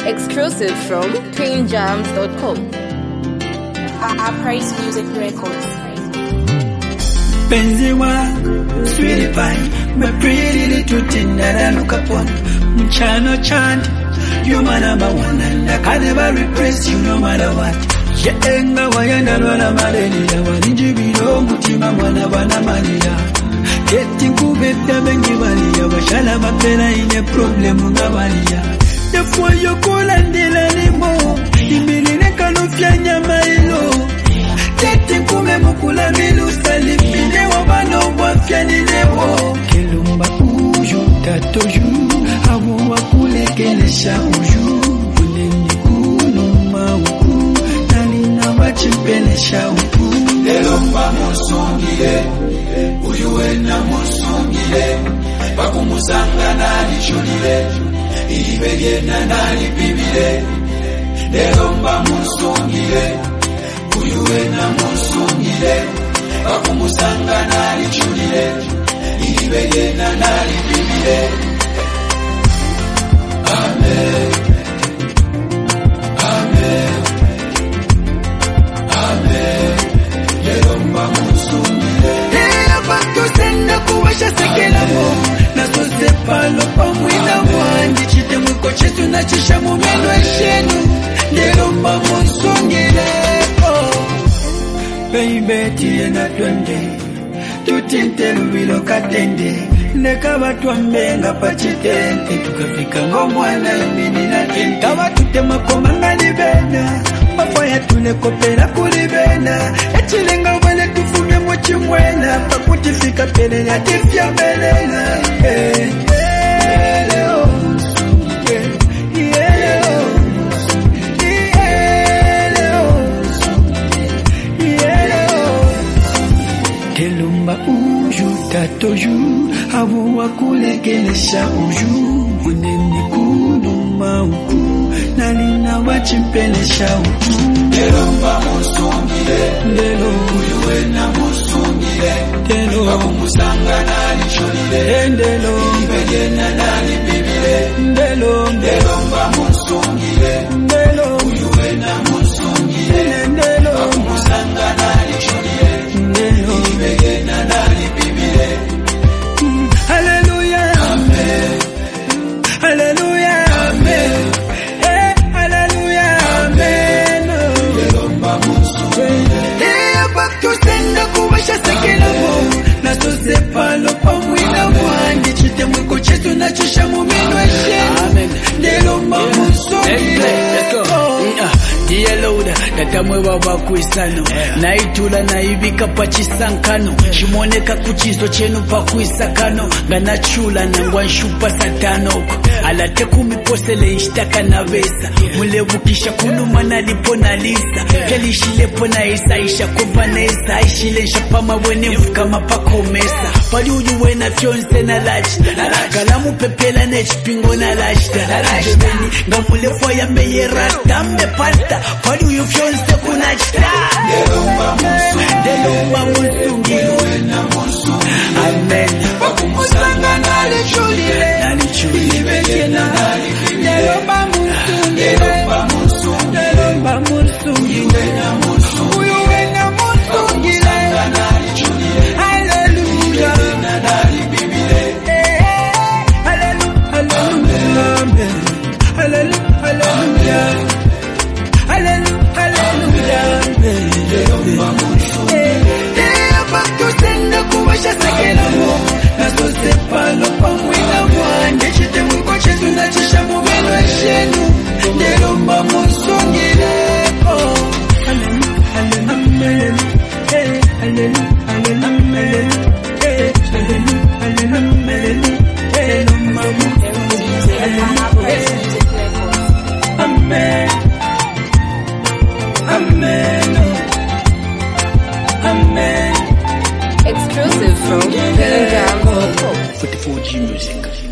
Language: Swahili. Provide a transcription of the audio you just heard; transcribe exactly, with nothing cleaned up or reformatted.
Exclusive from Queen Jams dot com. Our Praise Music Records. Penzi wangu, sweetie pie, my pretty little thing that I look upon. Mchana chant, you my number one, and I can never replace you no matter what. Yenga wayanda lwana malenia, walinji bilo mutima mwana wana mania. Getting kubeta bengi valia, washala mapela ine problem ungavalia. Therefore you call and dela limo, imiline kanufya nyama ilo. Getting kume mukula milu salipine wabano wafya nilewo. Kelumba uju tatoju, hawo wakule kelesha uju. Uneni kuluma uku, nalina wachipelesha uku. Elomba musungile, uyuwena musungile. Bakumusanga nalichulile, ibegena nalipibile. Elomba musungile, uyuwena musungile. Bakumusanga nalichulile, ibegena nalipibile. Amen. Amen. Amen. Elomba musungile. Hey, bato senda kuwasha sekela mo. Naso sepalo pa mwina mwandi. Chite mwiko chetu na chisha mumeno eshenu. Elomba musungile. Baby tiye na twende, tutinte lubilo katende. Neka watu wamenga pachitente, tukafika ngomwana imini na tente. Kawa tutema komanga libena, mafaya tulekopela kulibena. Echilenga wale tufume mochi mwena, pakutifika pele ya tifya belela. Hey, hey, leo, yeah, yeah, leo. Kelumba uju tatoju, hawo wakulegelesha uju. Uneni kuluma uku, nalina wachimpelesha uku. Elomba musungile, Lelo uyuwena musungile. Lelo Bakumusanga nalichulile, Ndelo ibegena nalipibile. Ndelo Elomba musungile, Ndelo uyuwena musungile. Ndelo Bakumusanga nalichulile, Ndelo ibegena nalipibile. Hallelujah, Amen. Hallelujah, Amen. eh, Hallelujah, amen. Elomba musungile. Eh, bato senda kuwasha sekela mo. Naso sepalo pa mwina mwandi. Chite mwiko chetu na chisha mumeno eshenu. Elomba musungile. Dear Lord, tatamwe baba kuisano naitula naibika pachisankano shimoneka kuchizo chenu pakuisakano ganachula nangwa nshupa satanoko alate kumiposele nshtaka na vesa mulevukisha kunuma nalipo na lisa kelishilepo na isa isha kumpa na isa ishile nshapama wenevu kama pakomesa pali uyuwe na fyonse na lachita kalamu pepela na chipingo na lachita jebeni ngamulefu ya meye rasta mmepasta pali uyu fyonse kuna chita Elomba musungile, Elomba musungile. uyuwena musungile. Amen. Bakumusanga nalichulile, Nalichulile. ibegena nalipibile. Elomba musungile. Elomba musungile, Elomba musungile. uyuwena musungile. Uyuwena musungile. Bakumusanga nalichulile, Hallelujah. ibegena nalipibile. Hallelujah, hallelujah, amen. Hallelujah, hallelujah. Hallelujah, hallelujah, amen. Elomba musungile. Eh, bato senda kuwasha sekela mo. Naso sepalo pa mwina mwande. Chite mwiko chetu na chisha mumeno eshenu. Elomba musungile. Oh, hallelujah, amen. Eh, hallelujah, amen. Eh, hallelujah, amen. Elomba musungile. Our Praise Music Records. Amen. Amen. Amen. Exclusive from Queen Jams dot com. forty-four G Music.